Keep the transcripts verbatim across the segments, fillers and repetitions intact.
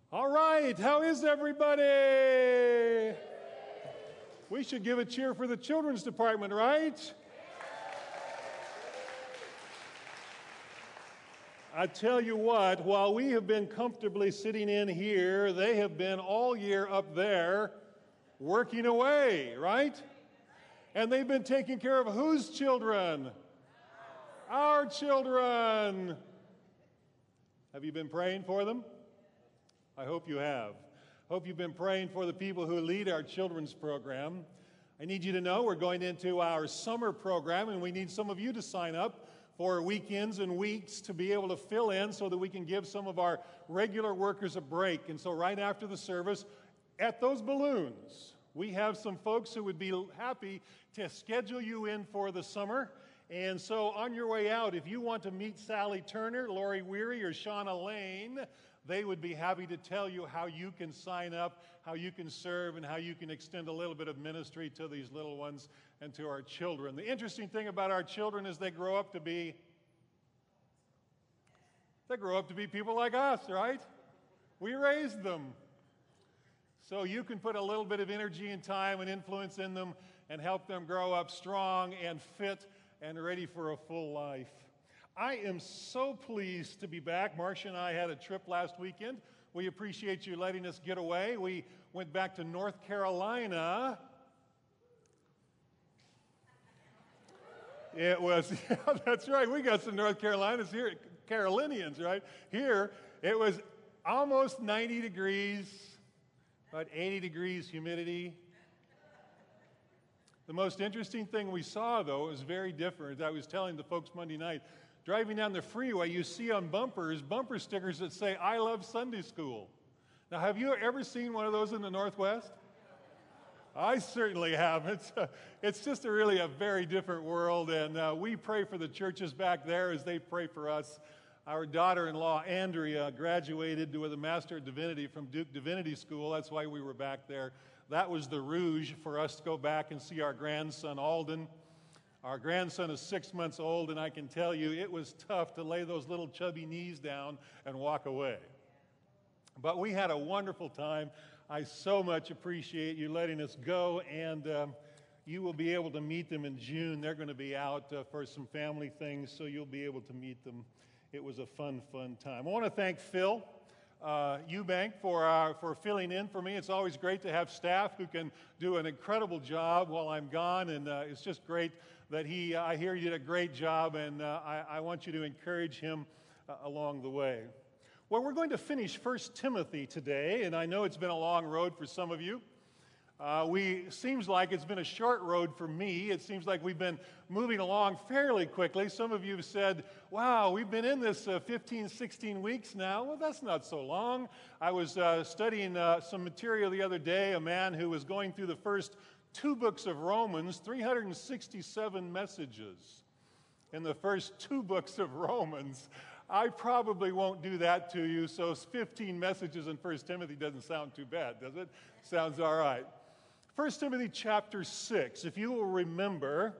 All right, how is everybody? We should give a cheer for the children's department, right? I tell you what, while we have been comfortably sitting in here, they have been all year up there working away, right? And they've been taking care of whose children? Our children. Have you been praying for them? I hope you have. Hope you've been praying for the people who lead our children's program. I need you to know we're going into our summer program, and we need some of you to sign up for weekends and weeks to be able to fill in so that we can give some of our regular workers a break. And so right after the service, at those balloons, we have some folks who would be happy to schedule you in for the summer. And so on your way out, if you want to meet Sally Turner, Lori Weary, or Shauna Lane, they would be happy to tell you how you can sign up, how you can serve, and how you can extend a little bit of ministry to these little ones and to our children. The interesting thing about our children is they grow up to be, they grow up to be people like us, right? We raised them. So you can put a little bit of energy and time and influence in them and help them grow up strong and fit and ready for a full life. I am so pleased to be back. Marcia and I had a trip last weekend. We appreciate you letting us get away. We went back to North Carolina. It was, yeah, that's right. We got some North Carolinas here, Carolinians, right? Here, it was almost ninety degrees, about eighty degrees humidity. The most interesting thing we saw, though, was very different. I was telling the folks Monday night, driving down the freeway, you see on bumpers, bumper stickers that say, "I love Sunday school." Now, have you ever seen one of those in the Northwest? I certainly have. It's, uh, it's just a really a very different world, and uh, we pray for the churches back there as they pray for us. Our daughter-in-law, Andrea, graduated with a Master of Divinity from Duke Divinity School. That's why we were back there. That was the rouge for us to go back and see our grandson, Alden. Our grandson is six months old, and I can tell you it was tough to lay those little chubby knees down and walk away. But we had a wonderful time. I so much appreciate you letting us go, and um, you will be able to meet them in June. They're going to be out uh, for some family things, so you'll be able to meet them. It was a fun, fun time. I want to thank Phil Uh, Eubank for our, for filling in for me. It's always great to have staff who can do an incredible job while I'm gone, and uh, it's just great that he, uh, I hear he did a great job, and uh, I, I want you to encourage him uh, along the way. Well, we're going to finish First Timothy today, and I know it's been a long road for some of you. Uh, we seems like it's been a short road for me. It seems like we've been moving along fairly quickly. Some of you have said, wow, we've been in this uh, fifteen, sixteen weeks now. Well, that's not so long. I was uh, studying uh, some material the other day, a man who was going through the first two books of Romans, three hundred sixty-seven messages in the first two books of Romans. I probably won't do that to you, so fifteen messages in First Timothy doesn't sound too bad, does it? Sounds all right. First Timothy chapter six, if you will remember,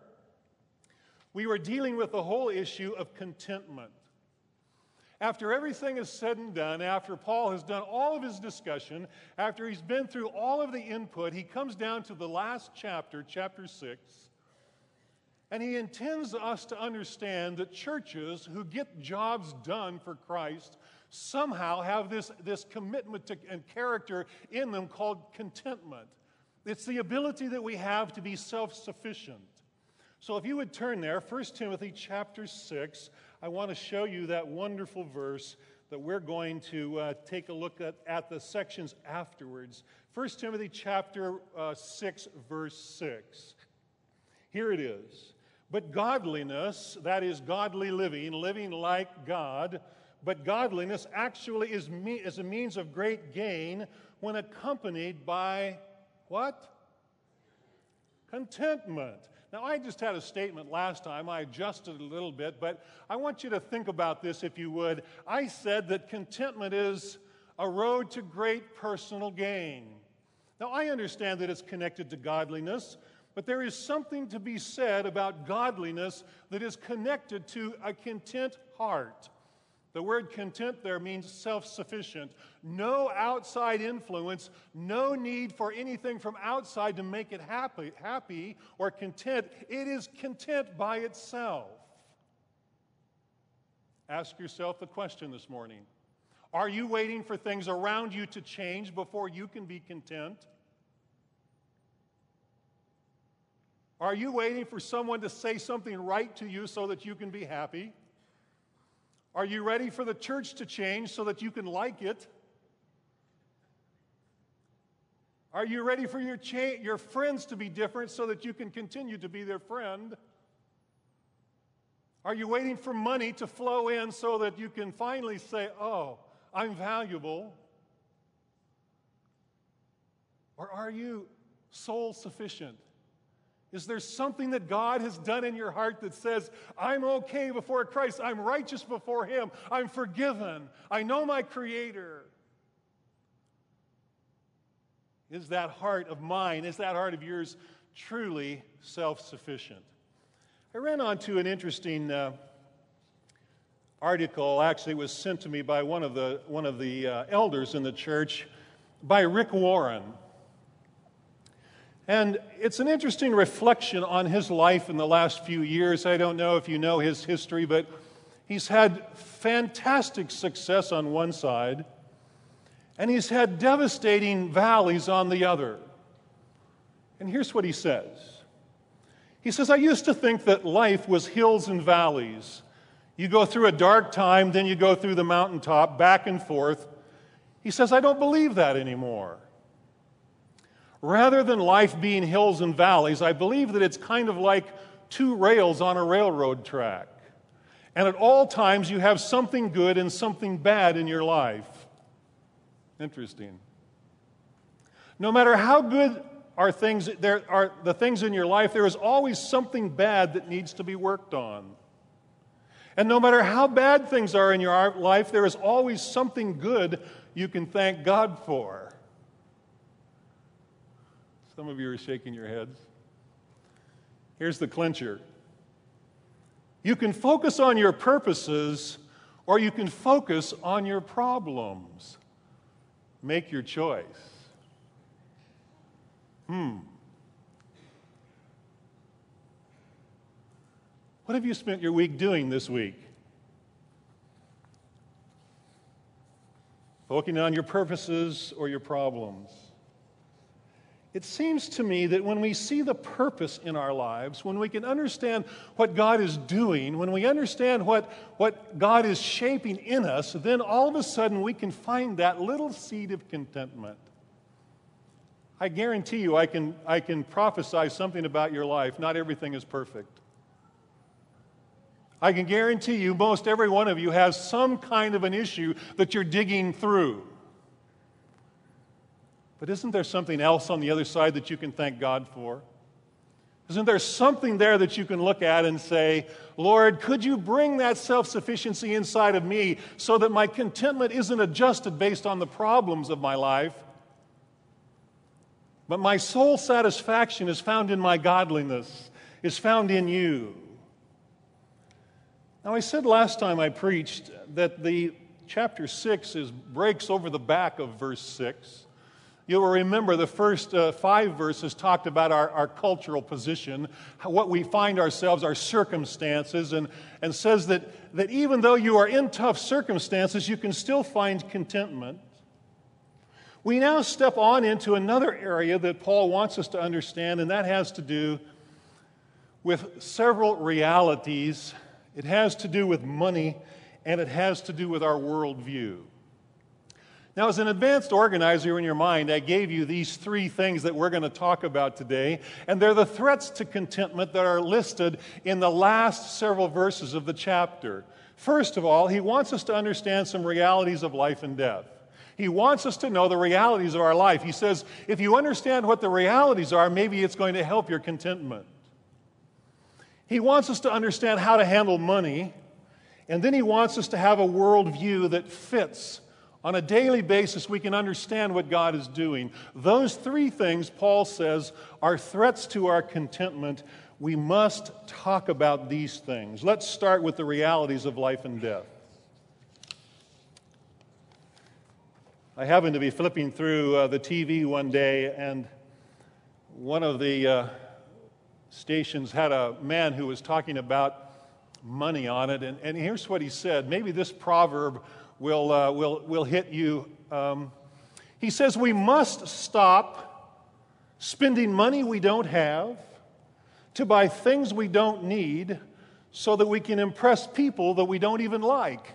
we were dealing with the whole issue of contentment. After everything is said and done, after Paul has done all of his discussion, after he's been through all of the input, he comes down to the last chapter, chapter six, and he intends us to understand that churches who get jobs done for Christ somehow have this, this commitment to, and character in them called contentment. It's the ability that we have to be self-sufficient. So if you would turn there, First Timothy chapter six, I want to show you that wonderful verse that we're going to uh, take a look at, at the sections afterwards. First Timothy chapter uh, six, verse six. Here it is. But godliness, that is godly living, living like God, but godliness actually is, me, is a means of great gain when accompanied by what? Contentment. Now, I just had a statement last time. I adjusted it a little bit, but I want you to think about this if you would. I said that contentment is a road to great personal gain. Now, I understand that it's connected to godliness, but there is something to be said about godliness that is connected to a content heart. The word content there means self-sufficient. No outside influence, no need for anything from outside to make it happy, happy or content. It is content by itself. Ask yourself the question this morning. Are you waiting for things around you to change before you can be content? Are you waiting for someone to say something right to you so that you can be happy? Are you ready for the church to change so that you can like it? Are you ready for your, cha- your friends to be different so that you can continue to be their friend? Are you waiting for money to flow in so that you can finally say, oh, I'm valuable? Or are you soul sufficient? Is there something that God has done in your heart that says, I'm okay before Christ, I'm righteous before Him, I'm forgiven, I know my Creator? Is that heart of mine, is that heart of yours truly self-sufficient? I ran onto an interesting uh, article, actually it was sent to me by one of the, one of the uh, elders in the church, by Rick Warren. And it's an interesting reflection on his life in the last few years. I don't know if you know his history, but he's had fantastic success on one side, and he's had devastating valleys on the other. And here's what he says. He says, I used to think that life was hills and valleys. You go through a dark time, then you go through the mountaintop, back and forth. He says, I don't believe that anymore. Rather than life being hills and valleys, I believe that it's kind of like two rails on a railroad track. And at all times, you have something good and something bad in your life. Interesting. No matter how good are things, there are the things in your life, there is always something bad that needs to be worked on. And no matter how bad things are in your life, there is always something good you can thank God for. Some of you are shaking your heads. Here's the clincher. You can focus on your purposes, or you can focus on your problems. Make your choice. Hmm. What have you spent your week doing this week? Focusing on your purposes or your problems? It seems to me that when we see the purpose in our lives, when we can understand what God is doing, when we understand what, what God is shaping in us, then all of a sudden we can find that little seed of contentment. I guarantee you I can, I can prophesy something about your life. Not everything is perfect. I can guarantee you most every one of you has some kind of an issue that you're digging through. But isn't there something else on the other side that you can thank God for? Isn't there something there that you can look at and say, Lord, could you bring that self-sufficiency inside of me so that my contentment isn't adjusted based on the problems of my life, but my soul satisfaction is found in my godliness, is found in you. Now, I said last time I preached that the chapter six is breaks over the back of verse six. You will remember the first uh, five verses talked about our, our cultural position, how, what we find ourselves, our circumstances, and, and says that, that even though you are in tough circumstances, you can still find contentment. We now step on into another area that Paul wants us to understand, and that has to do with several realities. It has to do with money, and it has to do with our worldview. Now, as an advanced organizer in your mind, I gave you these three things that we're going to talk about today, and they're the threats to contentment that are listed in the last several verses of the chapter. First of all, he wants us to understand some realities of life and death. He wants us to know the realities of our life. He says, if you understand what the realities are, maybe it's going to help your contentment. He wants us to understand how to handle money, and then he wants us to have a worldview that fits. On a daily basis, we can understand what God is doing. Those three things, Paul says, are threats to our contentment. We must talk about these things. Let's start with the realities of life and death. I happened to be flipping through uh, the T V one day, and one of the uh, stations had a man who was talking about money on it, and, and here's what he said. Maybe this proverb will, uh, will, will hit you. Um, he says, we must stop spending money we don't have to buy things we don't need so that we can impress people that we don't even like.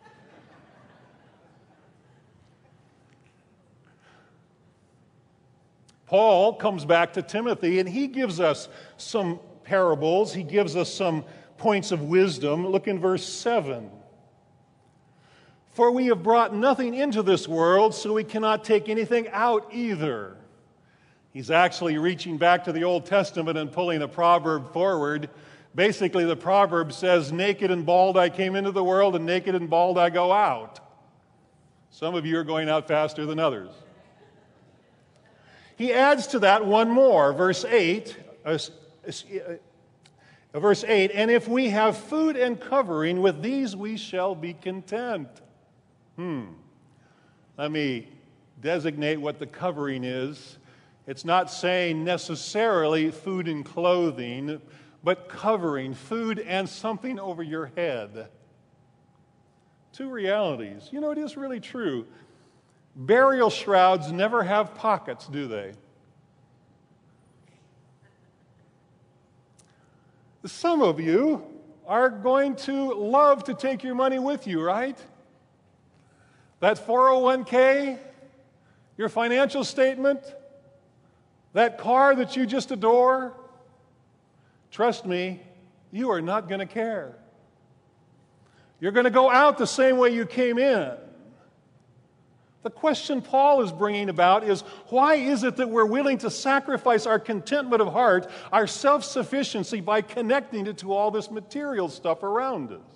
Paul comes back to Timothy, and he gives us some parables. He gives us some points of wisdom. Look in verse seven. For we have brought nothing into this world, so we cannot take anything out either. He's actually reaching back to the Old Testament and pulling a proverb forward. Basically, the proverb says, naked and bald I came into the world, and naked and bald I go out. Some of you are going out faster than others. He adds to that one more, verse eight, uh, uh, verse eight, and if we have food and covering, with these we shall be content. Hmm. Let me designate what the covering is. It's not saying necessarily food and clothing, but covering, food and something over your head. Two realities. You know, it is really true. Burial shrouds never have pockets, do they? Some of you are going to love to take your money with you, right? That four oh one k, your financial statement, that car that you just adore, trust me, you are not going to care. You're going to go out the same way you came in. The question Paul is bringing about is, why is it that we're willing to sacrifice our contentment of heart, our self-sufficiency, by connecting it to all this material stuff around us?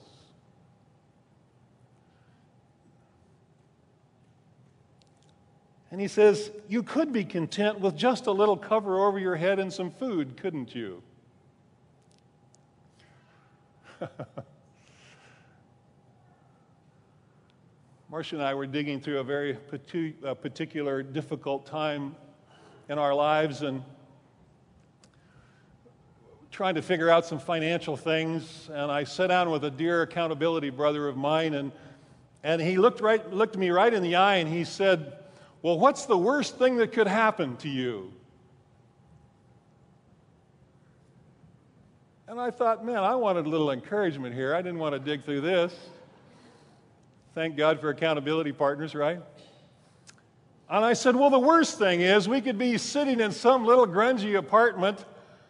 And he says, you could be content with just a little cover over your head and some food, couldn't you? Marcia and I were digging through a very particular difficult time in our lives and trying to figure out some financial things. And I sat down with a dear accountability brother of mine, and, and he looked, right, looked me right in the eye and he said, well, what's the worst thing that could happen to you? And I thought, man, I wanted a little encouragement here. I didn't want to dig through this. Thank God for accountability partners, right? And I said, well, the worst thing is we could be sitting in some little grungy apartment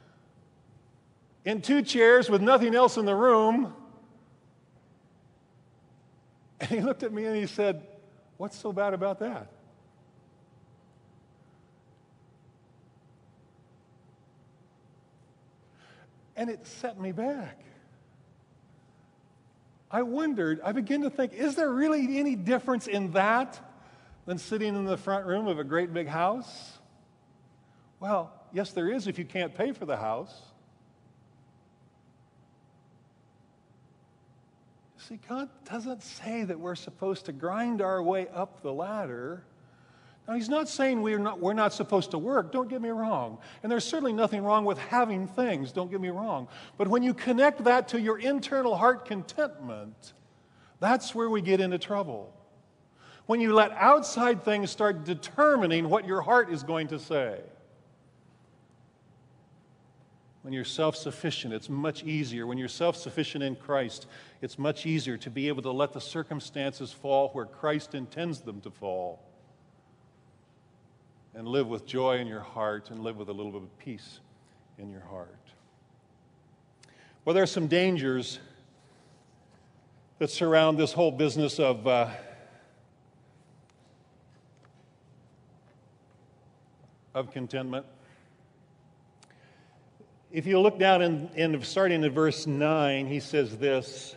in two chairs with nothing else in the room. And he looked at me and he said, what's so bad about that? And it set me back. I wondered, I began to think, is there really any difference in that than sitting in the front room of a great big house? Well, yes, there is if you can't pay for the house. See, God doesn't say that we're supposed to grind our way up the ladder. Now, he's not saying we're not, we're not supposed to work, don't get me wrong. And there's certainly nothing wrong with having things, don't get me wrong. But when you connect that to your internal heart contentment, that's where we get into trouble. When you let outside things start determining what your heart is going to say. When you're self-sufficient, it's much easier. When you're self-sufficient in Christ, it's much easier to be able to let the circumstances fall where Christ intends them to fall. And live with joy in your heart and live with a little bit of peace in your heart. Well, there are some dangers that surround this whole business of uh, of contentment. If you look down in, in starting in verse nine, he says this,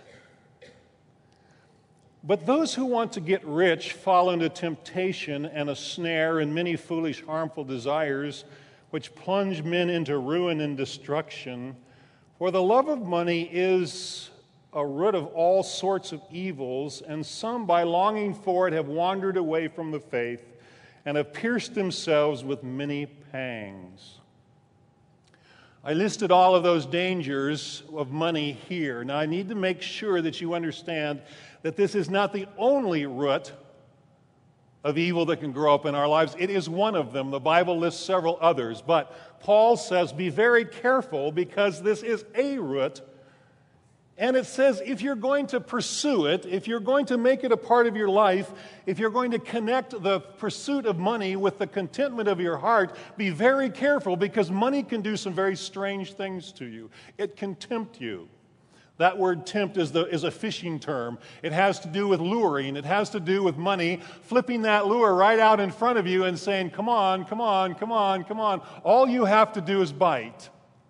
but those who want to get rich fall into temptation and a snare and many foolish, harmful desires, which plunge men into ruin and destruction. For the love of money is a root of all sorts of evils, and some by longing for it have wandered away from the faith and have pierced themselves with many pangs. I listed all of those dangers of money here. Now, I need to make sure that you understand that this is not the only root of evil that can grow up in our lives. It is one of them. The Bible lists several others. But Paul says, be very careful, because this is a root. And it says, if you're going to pursue it, if you're going to make it a part of your life, if you're going to connect the pursuit of money with the contentment of your heart, be very careful, because money can do some very strange things to you. It can tempt you. That word tempt is, the, is a fishing term. It has to do with luring. It has to do with money, flipping that lure right out in front of you and saying, come on, come on, come on, come on. All you have to do is bite.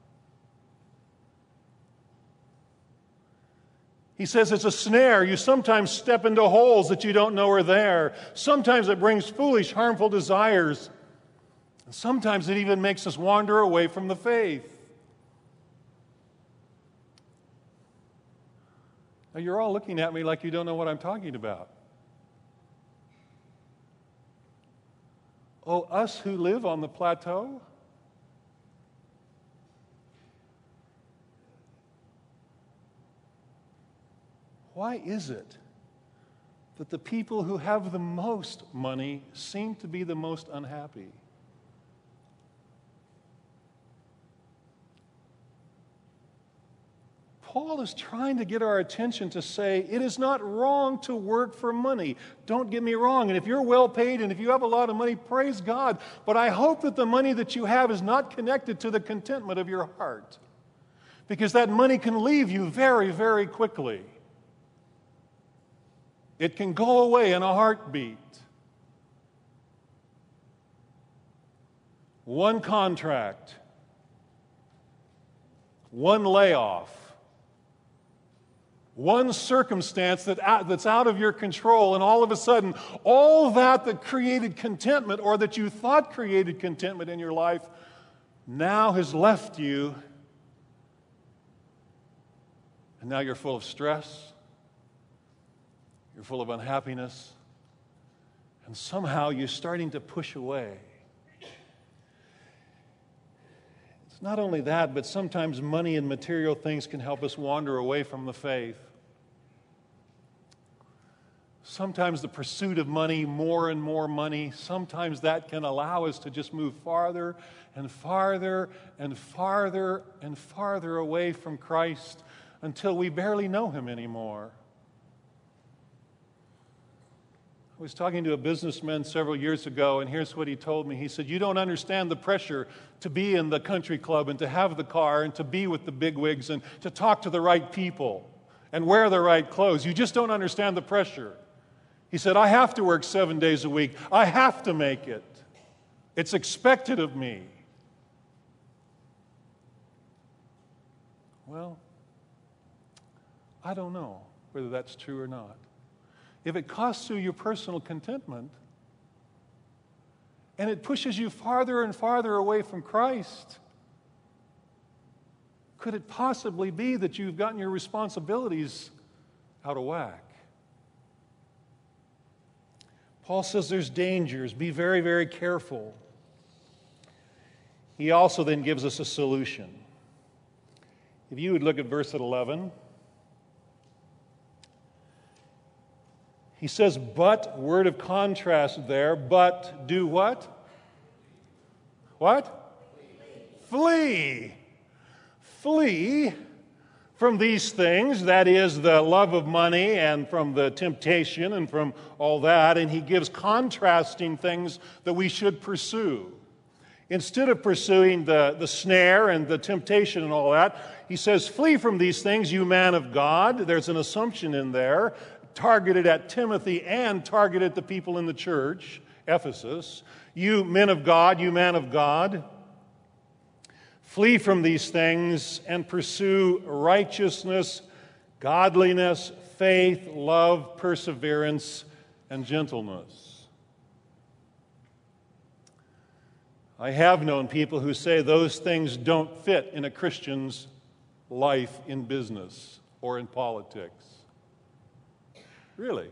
He says it's a snare. You sometimes step into holes that you don't know are there. Sometimes it brings foolish, harmful desires. And sometimes it even makes us wander away from the faith. Now, you're all looking at me like you don't know what I'm talking about. Oh, us who live on the plateau? Why is it that the people who have the most money seem to be the most unhappy? Paul is trying to get our attention to say, it is not wrong to work for money. Don't get me wrong. And if you're well paid and if you have a lot of money, praise God. But I hope that the money that you have is not connected to the contentment of your heart, because that money can leave you very, very quickly. It can go away in a heartbeat. One contract, one layoff, one circumstance that out, that's out of your control, and all of a sudden, all that that created contentment, or that you thought created contentment in your life, now has left you, and now you're full of stress. You're full of unhappiness, and somehow you're starting to push away. It's not only that, but sometimes money and material things can help us wander away from the faith. Sometimes the pursuit of money, more and more money, sometimes that can allow us to just move farther and farther and farther and farther away from Christ until we barely know Him anymore. I was talking to a businessman several years ago, and here's what he told me. He said, you don't understand the pressure to be in the country club and to have the car and to be with the bigwigs and to talk to the right people and wear the right clothes. You just don't understand the pressure. He said, I have to work seven days a week. I have to make it. It's expected of me. Well, I don't know whether that's true or not. If it costs you your personal contentment and it pushes you farther and farther away from Christ, could it possibly be that you've gotten your responsibilities out of whack? Paul says there's dangers. Be very, very careful. He also then gives us a solution. If you would look at verse eleven. He says, but, word of contrast there, but do what? What? Flee. Flee from these things, that is the love of money and from the temptation and from all that, and he gives contrasting things that we should pursue. Instead of pursuing the, the snare and the temptation and all that, he says, flee from these things, you man of God. There's an assumption in there, targeted at Timothy and targeted at the people in the church, Ephesus. You men of God, you man of God, flee from these things and pursue righteousness, godliness, faith, love, perseverance, and gentleness. I have known people who say those things don't fit in a Christian's life in business. or in politics. Really.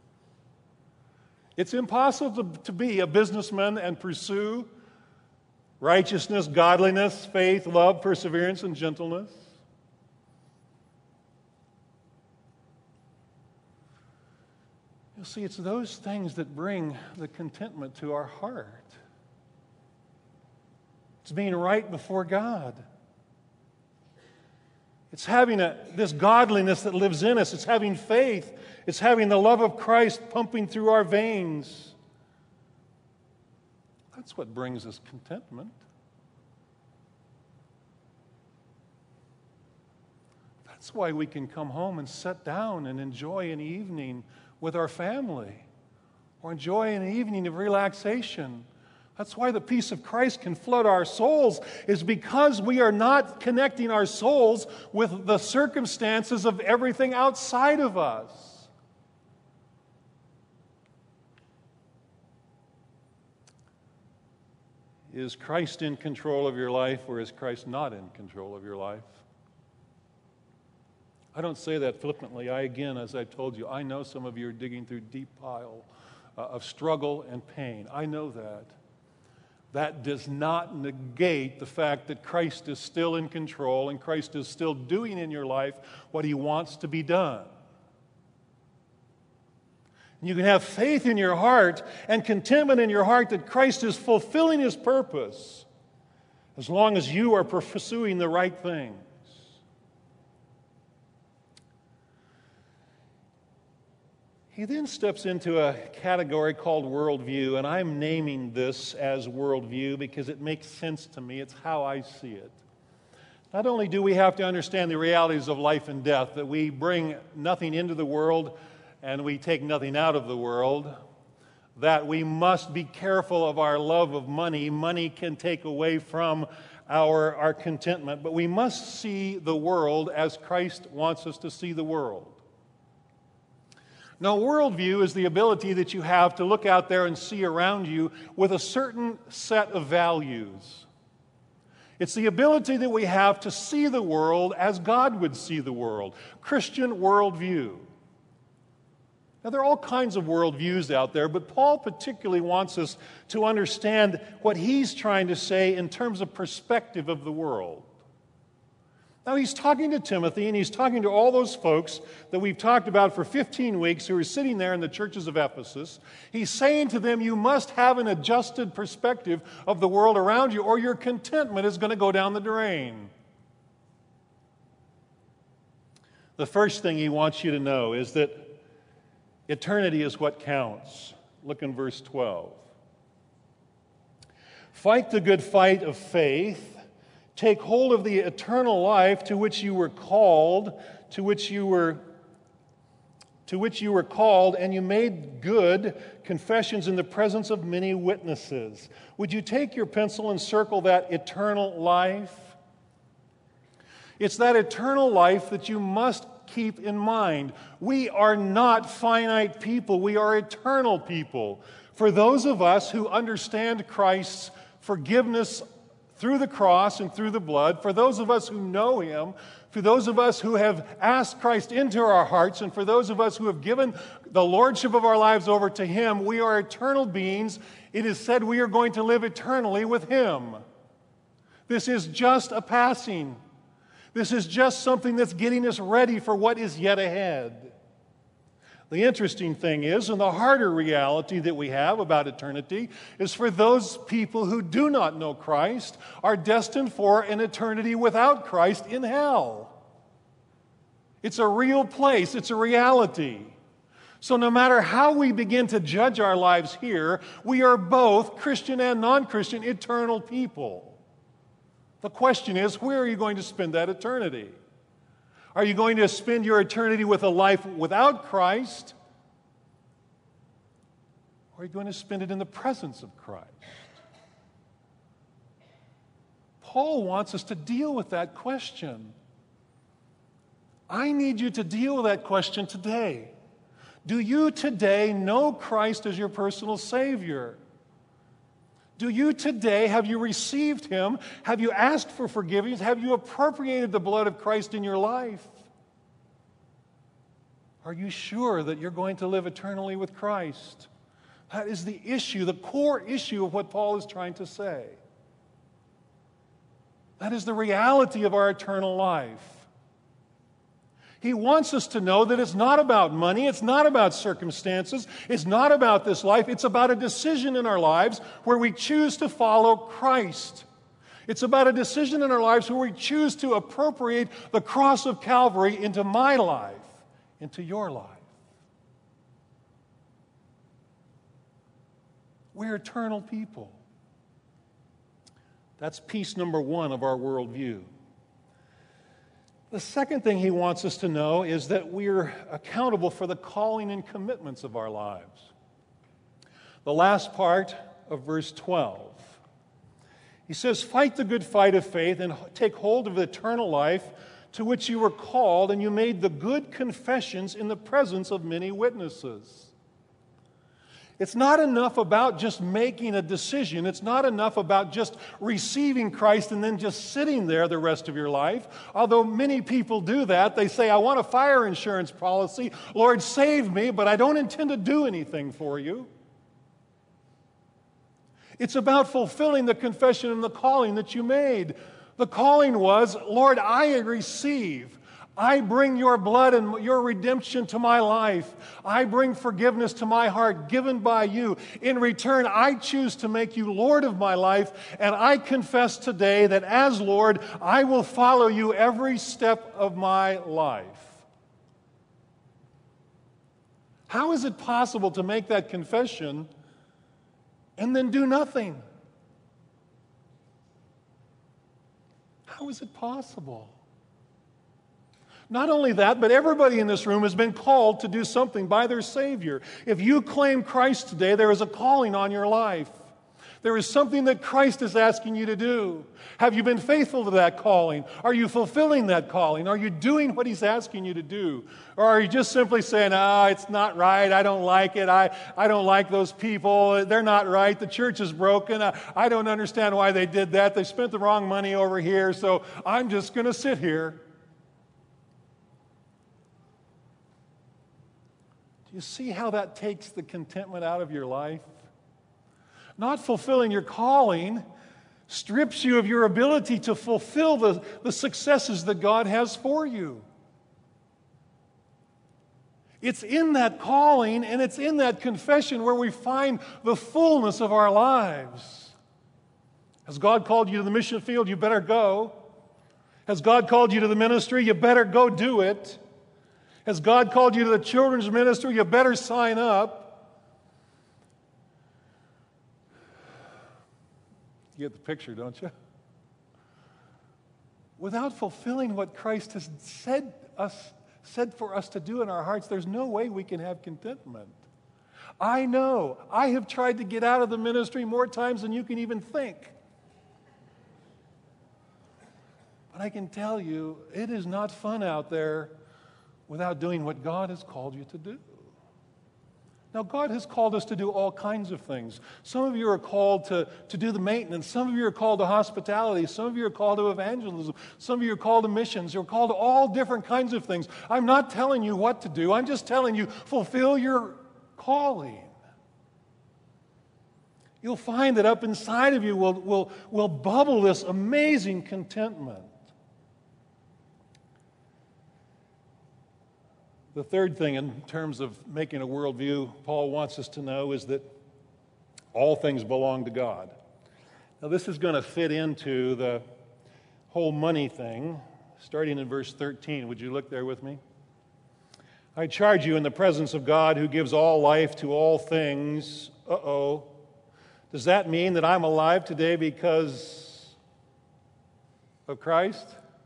It's impossible to, to be a businessman and pursue righteousness, godliness, faith, love, perseverance, and gentleness. You see, it's those things that bring the contentment to our heart. It's being right before God. It's having a, this godliness that lives in us. It's having faith. It's having the love of Christ pumping through our veins. That's what brings us contentment. That's why we can come home and sit down and enjoy an evening with our family, or enjoy an evening of relaxation. That's why the peace of Christ can flood our souls, is because we are not connecting our souls with the circumstances of everything outside of us. Is Christ in control of your life, or is Christ not in control of your life? I don't say that flippantly. I, again, as I've told you, I know some of you are digging through a deep pile uh, of struggle and pain. I know that. That does not negate the fact that Christ is still in control and Christ is still doing in your life what He wants to be done. You can have faith in your heart and contentment in your heart that Christ is fulfilling His purpose as long as you are pursuing the right things. He then steps into a category called worldview, and I'm naming this as worldview because it makes sense to me. It's how I see it. Not only do we have to understand the realities of life and death, that we bring nothing into the world and we take nothing out of the world, that we must be careful of our love of money. Money can take away from our, our contentment, but we must see the world as Christ wants us to see the world. Now, worldview is the ability that you have to look out there and see around you with a certain set of values. It's the ability that we have to see the world as God would see the world. Christian worldview. Now, there are all kinds of worldviews out there, but Paul particularly wants us to understand what he's trying to say in terms of perspective of the world. Now, he's talking to Timothy, and he's talking to all those folks that we've talked about for fifteen weeks who are sitting there in the churches of Ephesus. He's saying to them, you must have an adjusted perspective of the world around you, or your contentment is going to go down the drain. The first thing he wants you to know is that eternity is what counts. Look in verse twelve. Fight the good fight of faith. Take hold of the eternal life to which you were called, to which you were, to which you were called, and you made good confessions in the presence of many witnesses. Would you take your pencil and circle that eternal life? It's that eternal life that you must keep in mind. We are not finite people. We are eternal people. For those of us who understand Christ's forgiveness through the cross and through the blood, for those of us who know Him, for those of us who have asked Christ into our hearts, and for those of us who have given the lordship of our lives over to Him, we are eternal beings. It is said we are going to live eternally with Him. This is just a passing. This is just something that's getting us ready for what is yet ahead. The interesting thing is, and the harder reality that we have about eternity, is for those people who do not know Christ are destined for an eternity without Christ in hell. It's a real place. It's a reality. So no matter how we begin to judge our lives here, we are both Christian and non-Christian eternal people. The question is, where are you going to spend that eternity? Are you going to spend your eternity with a life without Christ? Or are you going to spend it in the presence of Christ? Paul wants us to deal with that question. I need you to deal with that question today. Do you today know Christ as your personal Savior? Do you today, have you received Him? Have you asked for forgiveness? Have you appropriated the blood of Christ in your life? Are you sure that you're going to live eternally with Christ? That is the issue, the core issue of what Paul is trying to say. That is the reality of our eternal life. He wants us to know that it's not about money, it's not about circumstances, it's not about this life, it's about a decision in our lives where we choose to follow Christ. It's about a decision in our lives where we choose to appropriate the cross of Calvary into my life, into your life. We're eternal people. That's piece number one of our worldview. The second thing he wants us to know is that we're accountable for the calling and commitments of our lives. The last part of verse twelve. He says, "Fight the good fight of faith and take hold of the eternal life to which you were called, and you made the good confessions in the presence of many witnesses." It's not enough about just making a decision. It's not enough about just receiving Christ and then just sitting there the rest of your life. Although many people do that. They say, "I want a fire insurance policy. Lord, save me, but I don't intend to do anything for you." It's about fulfilling the confession and the calling that you made. The calling was, "Lord, I receive. I bring your blood and your redemption to my life. I bring forgiveness to my heart given by you. In return, I choose to make you Lord of my life, and I confess today that as Lord, I will follow you every step of my life." How is it possible to make that confession and then do nothing? How is it possible? Not only that, but everybody in this room has been called to do something by their Savior. If you claim Christ today, there is a calling on your life. There is something that Christ is asking you to do. Have you been faithful to that calling? Are you fulfilling that calling? Are you doing what He's asking you to do? Or are you just simply saying, "Ah, it's not right, I don't like it, I, I don't like those people, they're not right, the church is broken, I, I don't understand why they did that, they spent the wrong money over here, so I'm just going to sit here"? Do you see how that takes the contentment out of your life? Not fulfilling your calling strips you of your ability to fulfill the, the successes that God has for you. It's in that calling and it's in that confession where we find the fullness of our lives. Has God called you to the mission field? You better go. Has God called you to the ministry? You better go do it. Has God called you to the children's ministry? You better sign up. You get the picture, don't you? Without fulfilling what Christ has said us, said for us to do in our hearts, there's no way we can have contentment. I know. I have tried to get out of the ministry more times than you can even think. But I can tell you, it is not fun out there without doing what God has called you to do. Now, God has called us to do all kinds of things. Some of you are called to, to do the maintenance. Some of you are called to hospitality. Some of you are called to evangelism. Some of you are called to missions. You're called to all different kinds of things. I'm not telling you what to do. I'm just telling you, fulfill your calling. You'll find that up inside of you will, will, will bubble this amazing contentment. The third thing in terms of making a worldview Paul wants us to know is that all things belong to God. Now this is going to fit into the whole money thing, starting in verse thirteen. Would you look there with me? "I charge you in the presence of God who gives all life to all things." Uh-oh. Does that mean that I'm alive today because of Christ?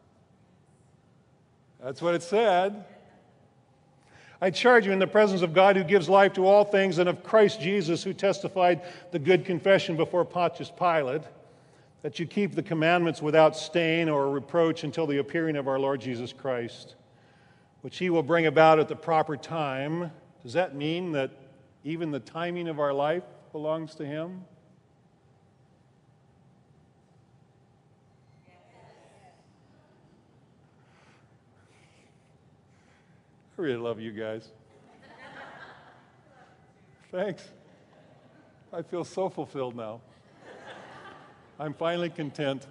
That's what it said. "I charge you in the presence of God who gives life to all things and of Christ Jesus who testified the good confession before Pontius Pilate, that you keep the commandments without stain or reproach until the appearing of our Lord Jesus Christ, which He will bring about at the proper time." Does that mean that even the timing of our life belongs to Him? I really love you guys. Thanks. I feel so fulfilled now. I'm finally content.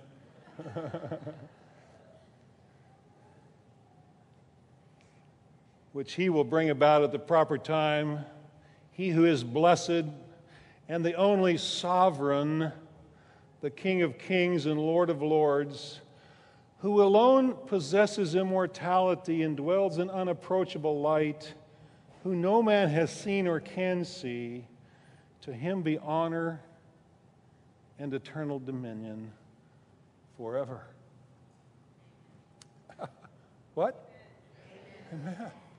Which he will bring about at the proper time. He who is blessed and the only sovereign, the King of kings and Lord of lords, who alone possesses immortality and dwells in unapproachable light, who no man has seen or can see, to him be honor and eternal dominion forever. What? Amen.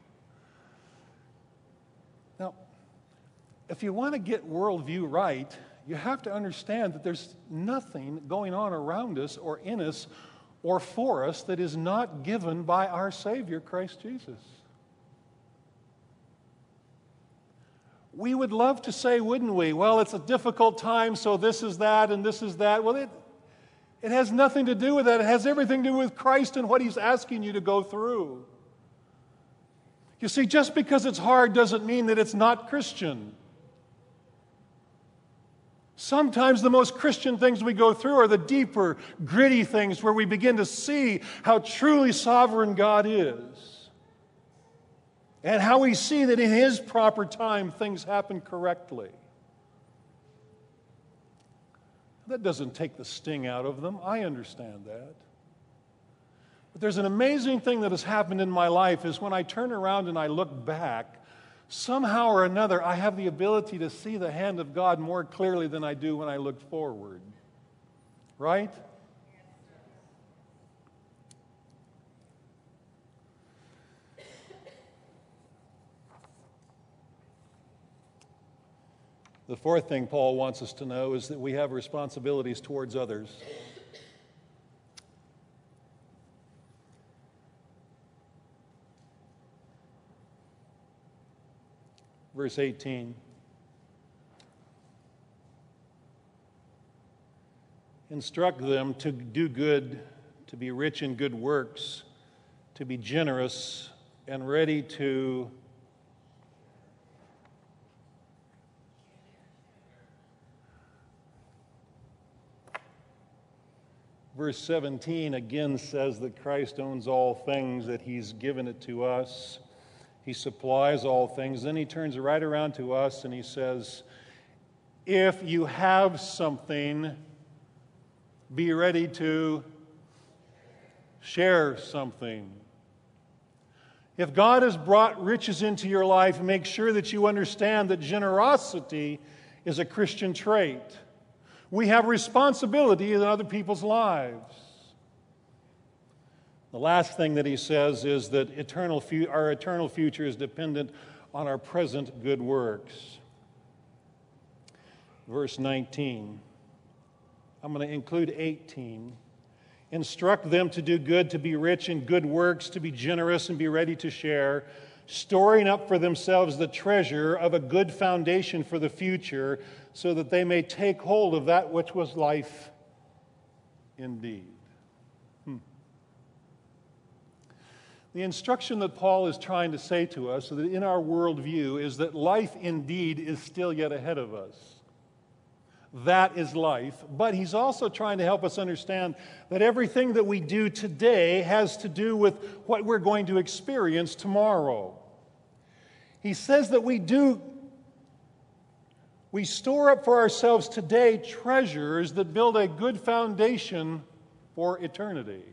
Now, if you want to get worldview right, you have to understand that there's nothing going on around us or in us or for us that is not given by our Savior, Christ Jesus. We would love to say, wouldn't we? Well, it's a difficult time, so this is that and this is that. Well, it, it has nothing to do with that. It has everything to do with Christ and what He's asking you to go through. You see, just because it's hard doesn't mean that it's not Christian. Sometimes the most Christian things we go through are the deeper, gritty things where we begin to see how truly sovereign God is. And how we see that in His proper time things happen correctly. That doesn't take the sting out of them. I understand that. But there's an amazing thing that has happened in my life is when I turn around and I look back, somehow or another I have the ability to see the hand of God more clearly than I do when I look forward. Right? The fourth thing Paul wants us to know is that we have responsibilities towards others. Verse eighteen. Instruct them to do good, to be rich in good works, to be generous and ready to Verse seventeen again says that Christ owns all things, that He's given it to us. He supplies all things. Then He turns right around to us and He says, if you have something, be ready to share something. If God has brought riches into your life, make sure that you understand that generosity is a Christian trait. We have responsibility in other people's lives. The last thing that he says is that eternal fu- our eternal future is dependent on our present good works. Verse nineteen. I'm going to include eighteen. Instruct them to do good, to be rich in good works, to be generous and be ready to share, storing up for themselves the treasure of a good foundation for the future, so that they may take hold of that which was life indeed. Hmm. The instruction that Paul is trying to say to us, so that in our worldview, is that life indeed is still yet ahead of us. That is life. But he's also trying to help us understand that everything that we do today has to do with what we're going to experience tomorrow. He says that we do We store up for ourselves today treasures that build a good foundation for eternity.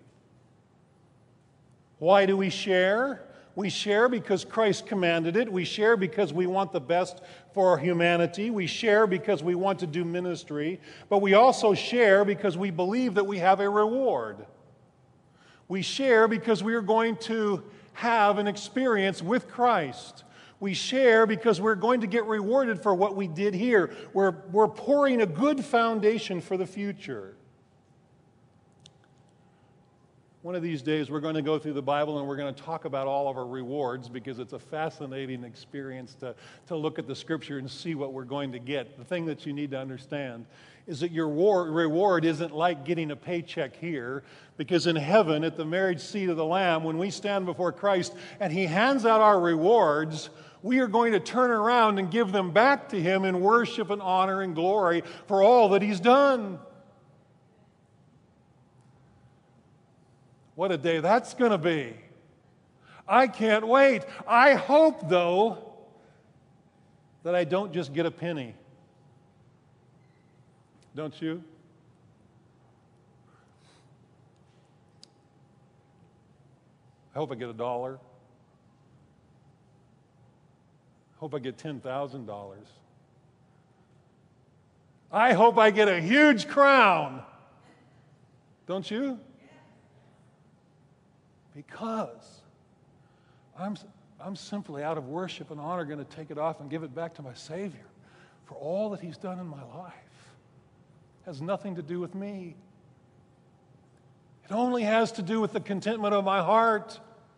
Why do we share? We share because Christ commanded it. We share because we want the best for humanity. We share because we want to do ministry. But we also share because we believe that we have a reward. We share because we are going to have an experience with Christ. We share because we're going to get rewarded for what we did here. We're, we're pouring a good foundation for the future. One of these days, we're going to go through the Bible and we're going to talk about all of our rewards, because it's a fascinating experience to, to look at the Scripture and see what we're going to get. The thing that you need to understand is that your war, reward isn't like getting a paycheck here, because in heaven, at the marriage seat of the Lamb, when we stand before Christ and He hands out our rewards, we are going to turn around and give them back to Him in worship and honor and glory for all that He's done. What a day that's going to be. I can't wait. I hope, though, that I don't just get a penny. Don't you? I hope I get a dollar. I hope I get ten thousand dollars. I hope I get a huge crown. Don't you? Because I'm, I'm simply out of worship and honor going to take it off and give it back to my Savior for all that He's done in my life. It has nothing to do with me. It only has to do with the contentment of my heart.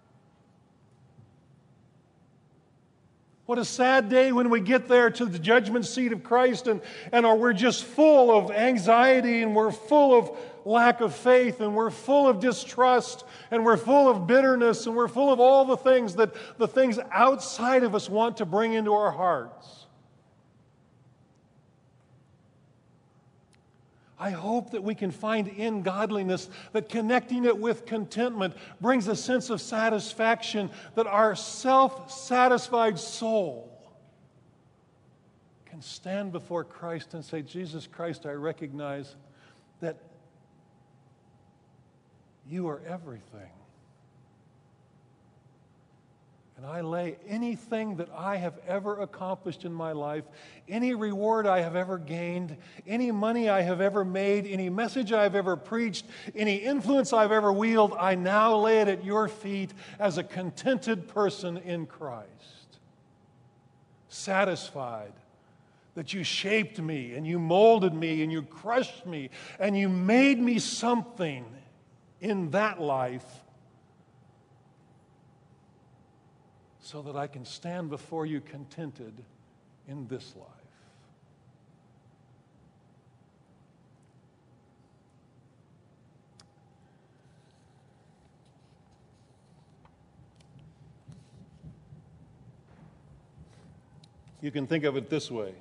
What a sad day when we get there to the judgment seat of Christ and, and are, we're just full of anxiety, and we're full of lack of faith, and we're full of distrust, and we're full of bitterness, and we're full of all the things that the things outside of us want to bring into our hearts. I hope that we can find in godliness that connecting it with contentment brings a sense of satisfaction, that our self-satisfied soul can stand before Christ and say, Jesus Christ, I recognize that You are everything. And I lay anything that I have ever accomplished in my life, any reward I have ever gained, any money I have ever made, any message I've ever preached, any influence I've ever wielded, I now lay it at Your feet as a contented person in Christ. Satisfied that You shaped me and You molded me and You crushed me and You made me something in that life, so that I can stand before You contented in this life. You can think of it this way.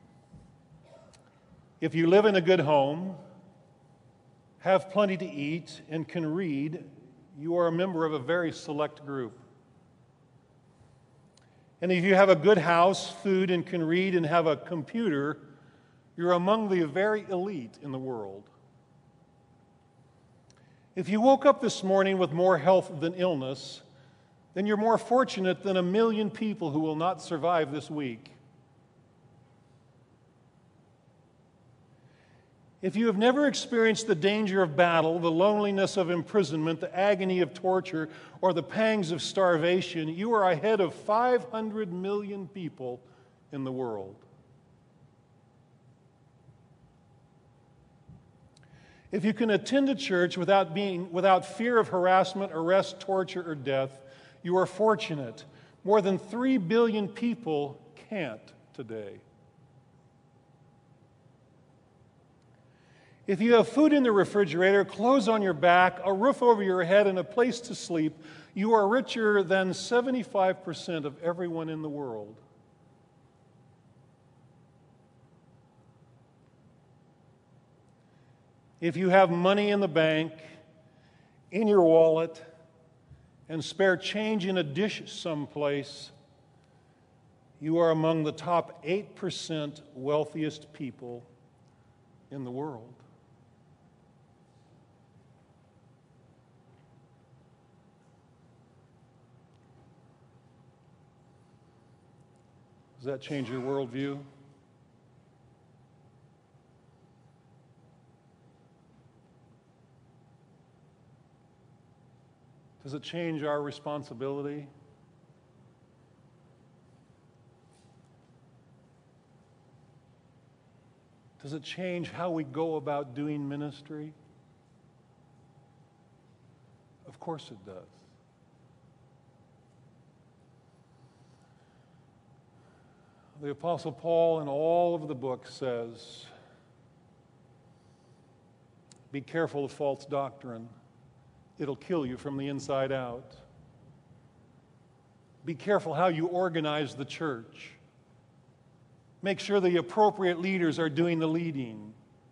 If you live in a good home, have plenty to eat, and can read, you are a member of a very select group. And if you have a good house, food, and can read, and have a computer, you're among the very elite in the world. If you woke up this morning with more health than illness, then you're more fortunate than a million people who will not survive this week. If you have never experienced the danger of battle, the loneliness of imprisonment, the agony of torture, or the pangs of starvation, you are ahead of five hundred million people in the world. If you can attend a church without being, without fear of harassment, arrest, torture, or death, you are fortunate. More than three billion people can't today. If you have food in the refrigerator, clothes on your back, a roof over your head, and a place to sleep, you are richer than seventy-five percent of everyone in the world. If you have money in the bank, in your wallet, and spare change in a dish someplace, you are among the top eight percent wealthiest people in the world. Does that change your worldview? Does it change our responsibility? Does it change how we go about doing ministry? course it does. The Apostle Paul in all of the book says, be careful of false doctrine. It'll kill you from the inside out. Be careful how you organize the church. Make sure the appropriate leaders are doing the leading.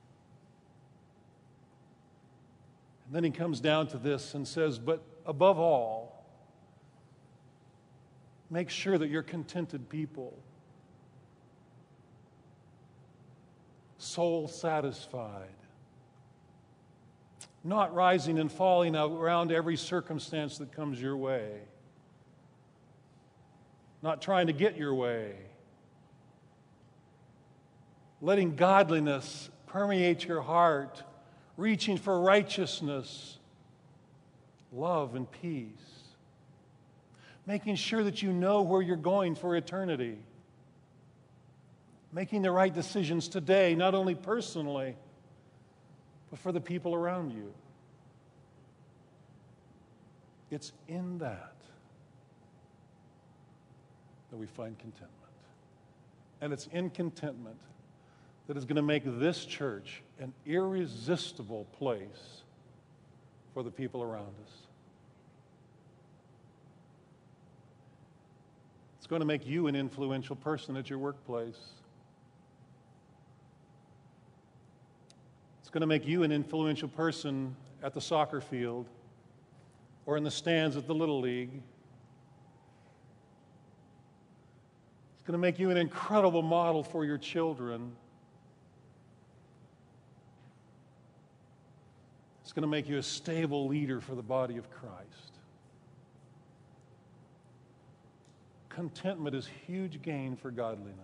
And then he comes down to this and says, but above all, make sure that you're contented people. Soul satisfied, not rising and falling around every circumstance that comes your way, not trying to get your way, letting godliness permeate your heart, reaching for righteousness, love, and peace, making sure that you know where you're going for eternity. Making the right decisions today, not only personally, but for the people around you. It's in that that we find contentment. And it's in contentment that is going to make this church an irresistible place for the people around us. It's going to make you an influential person at your workplace. It's going to make you an influential person at the soccer field or in the stands at the Little League. It's going to make you an incredible model for your children. It's going to make you a stable leader for the body of Christ. Contentment is huge gain for godliness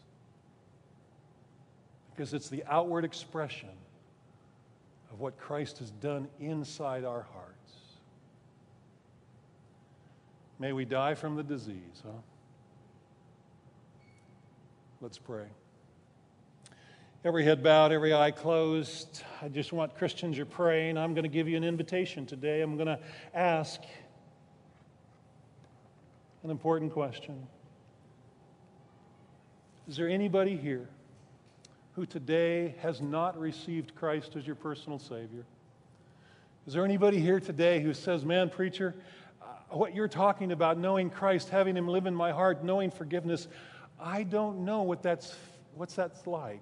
because it's the outward expression of what Christ has done inside our hearts. May we die from the disease, huh? Let's pray. Every head bowed, every eye closed. I just want Christians, you're praying. I'm going to give you an invitation today. I'm going to ask an important question. Is there anybody here who today has not received Christ as your personal Savior? Is there anybody here today who says, man, preacher, uh, what you're talking about, knowing Christ, having Him live in my heart, knowing forgiveness, I don't know what that's, what's that's like.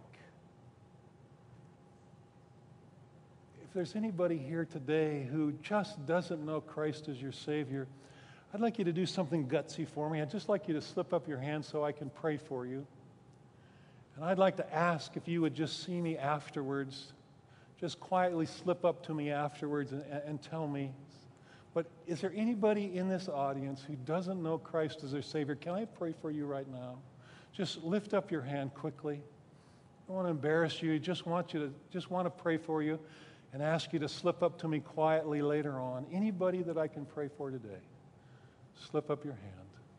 If there's anybody here today who just doesn't know Christ as your Savior, I'd like you to do something gutsy for me. I'd just like you to slip up your hand so I can pray for you. And I'd like to ask if you would just see me afterwards, just quietly slip up to me afterwards and, and tell me. But is there anybody in this audience who doesn't know Christ as their Savior? Can I pray for you right now? Just lift up your hand quickly. I don't want to embarrass you. I just want you to just want to pray for you and ask you to slip up to me quietly later on. Anybody that I can pray for today, slip up your hand.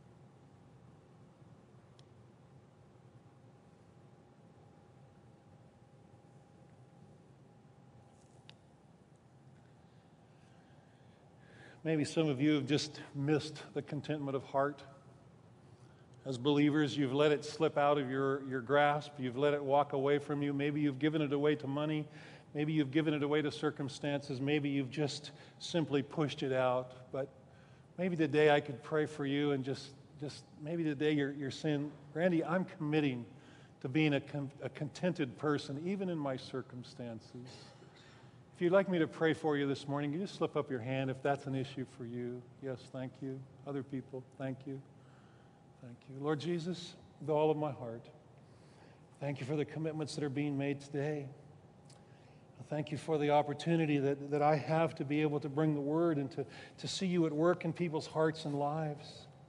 Maybe some of you have just missed the contentment of heart. As believers, you've let it slip out of your, your grasp. You've let it walk away from you. Maybe you've given it away to money. Maybe you've given it away to circumstances. Maybe you've just simply pushed it out. But maybe today I could pray for you and just, just maybe today you're, you're saying, Randy, I'm committing to being a, con- a contented person, even in my circumstances. If you'd like me to pray for you this morning, you just slip up your hand if that's an issue for you. Yes, thank you. Other people, thank you. Thank you. Lord Jesus, with all of my heart, thank you for the commitments that are being made today. Thank you for the opportunity that, that I have to be able to bring the word and to, to see you at work in people's hearts and lives.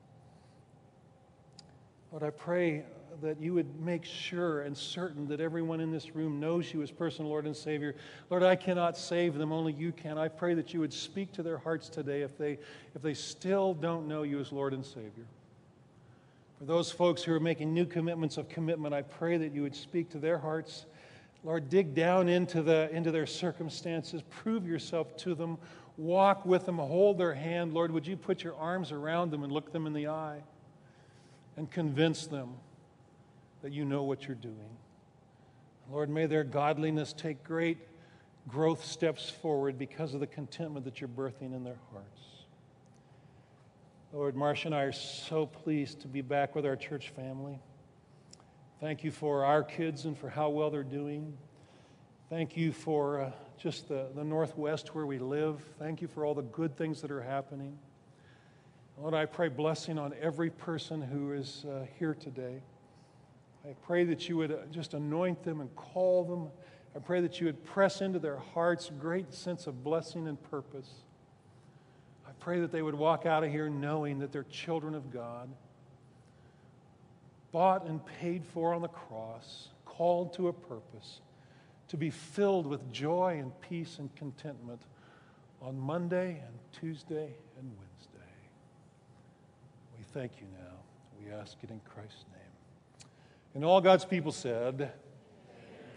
Lord, I pray that you would make sure and certain that everyone in this room knows you as personal Lord and Savior. Lord, I cannot save them, only you can. I pray that you would speak to their hearts today if they, if they still don't know you as Lord and Savior. For those folks who are making new commitments of commitment, I pray that you would speak to their hearts. Lord, dig down into, the, into their circumstances. Prove yourself to them walk with them, hold their hand. Lord, would you put your arms around them and look them in the eye and convince them that you know what you're doing. Lord, may their godliness take great growth steps forward because of the contentment that you're birthing in their hearts. Lord, Marcia and I are so pleased to be back with our church family. Thank you for our kids and for how well they're doing. Thank you for uh, just the, the Northwest where we live. Thank you for all the good things that are happening. Lord, I pray blessing on every person who is uh, here today. I pray that you would uh, just anoint them and call them. I pray that you would press into their hearts a great sense of blessing and purpose. I pray that they would walk out of here knowing that they're children of God, bought and paid for on the cross, called to a purpose, to be filled with joy and peace and contentment on Monday and Tuesday and Wednesday. We thank you now. We ask it in Christ's name. And all God's people said,